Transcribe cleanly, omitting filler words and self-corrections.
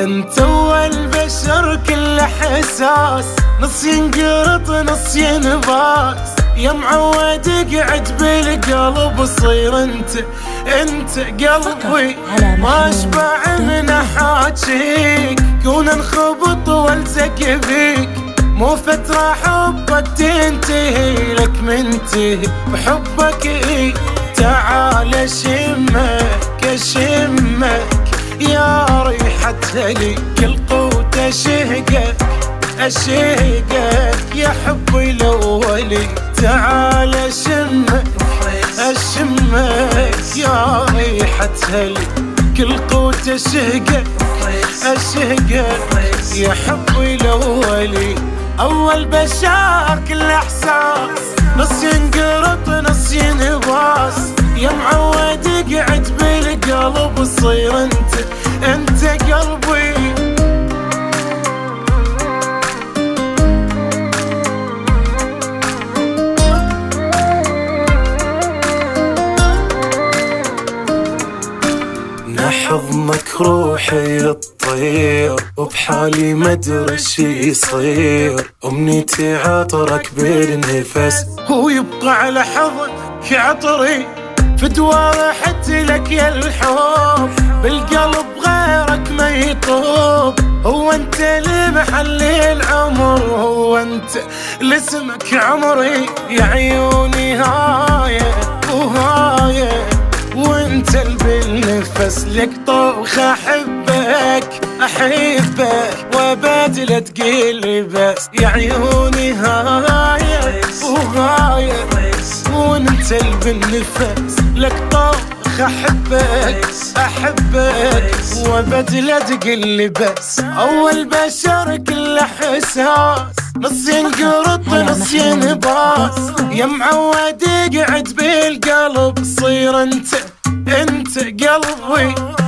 انت اول بشر كل احساس، نص ينقرط نص ينباس، يا معود اقعد بالقلب صير انت قلبي. ما اشبع من احاجيك، كون انخبط والزق فيك، مو فترة حبك تنتهي لك منتهي بحبك إيه. تعال اشمك اشمك يا ريحة لي كل قوت اشهقك اشهقك يا حبي الاولي. تعال اشمك اشمك يا ريحة لي كل قوت اشهقك اشهقك يا حبي الاولي. اول بشار كل احساس، نص ينقرط نص ينباس، يا معود اقعد بالقلب صير انت قلبي. نحضنك روحي الطير، وبحالي مدري شي يصير، أمنيتي عطرك بالنفس ويبقى على حضنك عطري. فدوى رحت لك يا الحب، بالقلب غيرك ما يطوب. هو انت لمحل العمر، هو انت لاسمك عمري. يا عيوني هايه وهايه، وانت اللي بالنفس لك طوخ. احبك وبدل تقيل بس. يا عيوني هايه وهايه، وانت اللي بالنفس لك طوخ. احبك وبدل تقيل بس. اول بشر كل احساس، نص ينقرط نص ينباس، يا معود اقعد بالقلب صير انت قلبي.